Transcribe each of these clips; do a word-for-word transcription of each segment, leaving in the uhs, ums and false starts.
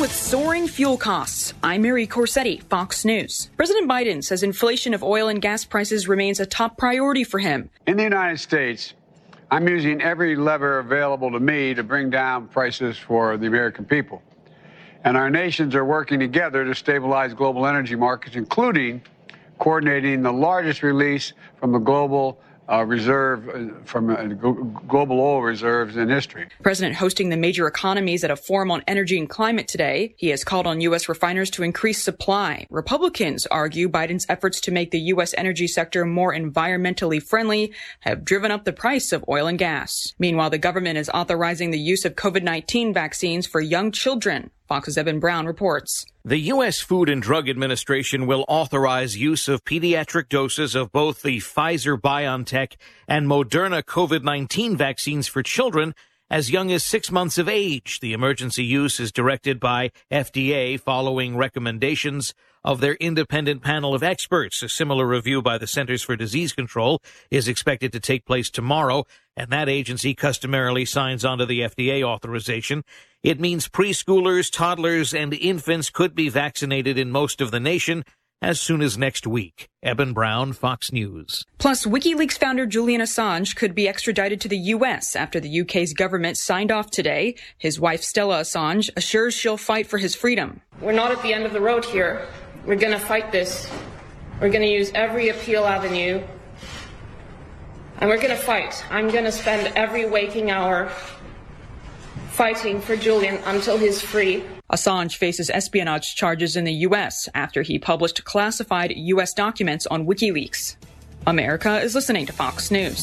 with soaring fuel costs. I'm Mary Corsetti, Fox News. President Biden says inflation of oil and gas prices remains a top priority for him. In the United States, I'm using every lever available to me to bring down prices for the American people. And our nations are working together to stabilize global energy markets, including coordinating the largest release from the global Uh, reserve uh, from uh, global oil reserves in history. President hosting the major economies at a forum on energy and climate today. He has called on U S refiners to increase supply. Republicans argue Biden's efforts to make the U S energy sector more environmentally friendly have driven up the price of oil and gas. Meanwhile, the government is authorizing the use of COVID nineteen vaccines for young children. Fox's Evan Brown reports. The U S Food and Drug Administration will authorize use of pediatric doses of both the Pfizer-BioNTech and Moderna COVID nineteen vaccines for children as young as six months of age. The emergency use is directed by F D A following recommendations of their independent panel of experts. A similar review by the Centers for Disease Control is expected to take place tomorrow, and that agency customarily signs on to the F D A authorization. It means preschoolers, toddlers, and infants could be vaccinated in most of the nation as soon as next week. Eben Brown, Fox News. Plus, WikiLeaks founder Julian Assange could be extradited to the U S after the U K's government signed off today. His wife, Stella Assange, assures she'll fight for his freedom. We're not at the end of the road here. We're going to fight this. We're going to use every appeal avenue. And we're going to fight. I'm going to spend every waking hour fighting for Julian until he's free. Assange faces espionage charges in the U S after he published classified U S documents on WikiLeaks. America is listening to Fox News.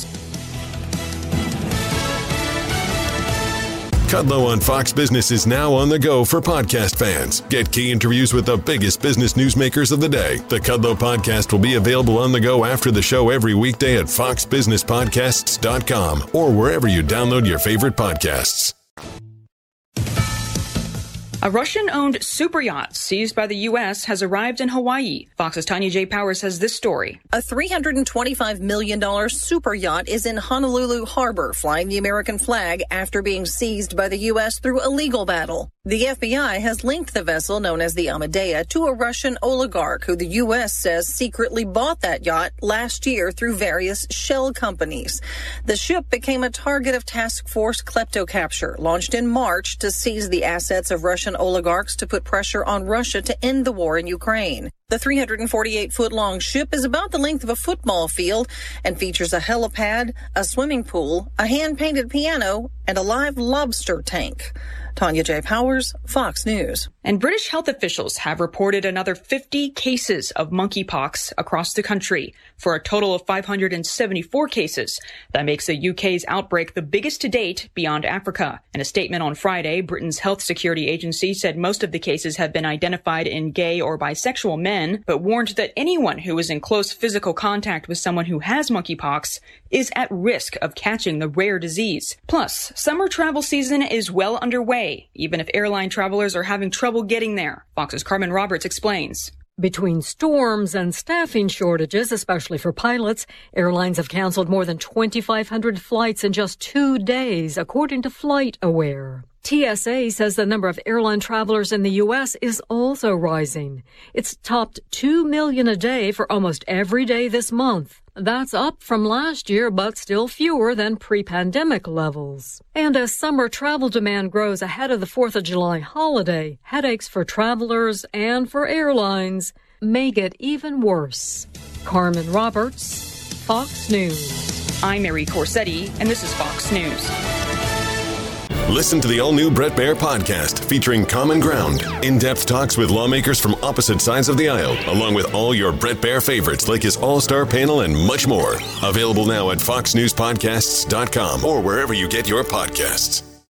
Kudlow on Fox Business is now on the go for podcast fans. Get key interviews with the biggest business newsmakers of the day. The Kudlow podcast will be available on the go after the show every weekday at fox business podcasts dot com or wherever you download your favorite podcasts. A Russian-owned super yacht seized by the U S has arrived in Hawaii. Fox's Tanya J. Powers has this story. A three hundred twenty-five million dollars super yacht is in Honolulu Harbor, flying the American flag after being seized by the U S through a legal battle. The F B I has linked the vessel, known as the Amadea, to a Russian oligarch who the U S says secretly bought that yacht last year through various shell companies. The ship became a target of task force kleptocapture, launched in March to seize the assets of Russian oligarchs to put pressure on Russia to end the war in Ukraine. The three hundred forty-eight foot long ship is about the length of a football field and features a helipad, a swimming pool, a hand-painted piano, and a live lobster tank. Tanya J. Powers, Fox News. And British health officials have reported another fifty cases of monkeypox across the country for a total of five hundred seventy-four cases. That makes the U K's outbreak the biggest to date beyond Africa. In a statement on Friday, Britain's health security agency said most of the cases have been identified in gay or bisexual men, but warned that anyone who is in close physical contact with someone who has monkeypox is at risk of catching the rare disease. Plus, summer travel season is well underway, even if airline travelers are having trouble getting there. Fox's Carmen Roberts explains. Between storms and staffing shortages, especially for pilots, airlines have canceled more than twenty-five hundred flights in just two days, according to FlightAware. T S A says the number of airline travelers in the U S is also rising. It's topped two million a day for almost every day this month. That's up from last year, but still fewer than pre-pandemic levels. And as summer travel demand grows ahead of the fourth of July holiday, headaches for travelers and for airlines may get even worse. Carmen Roberts, Fox News. I'm Mary Corsetti, and this is Fox News. Listen to the all-new Bret Baier podcast featuring Common Ground, in-depth talks with lawmakers from opposite sides of the aisle, along with all your Bret Baier favorites like his all-star panel and much more. Available now at fox news podcasts dot com or wherever you get your podcasts.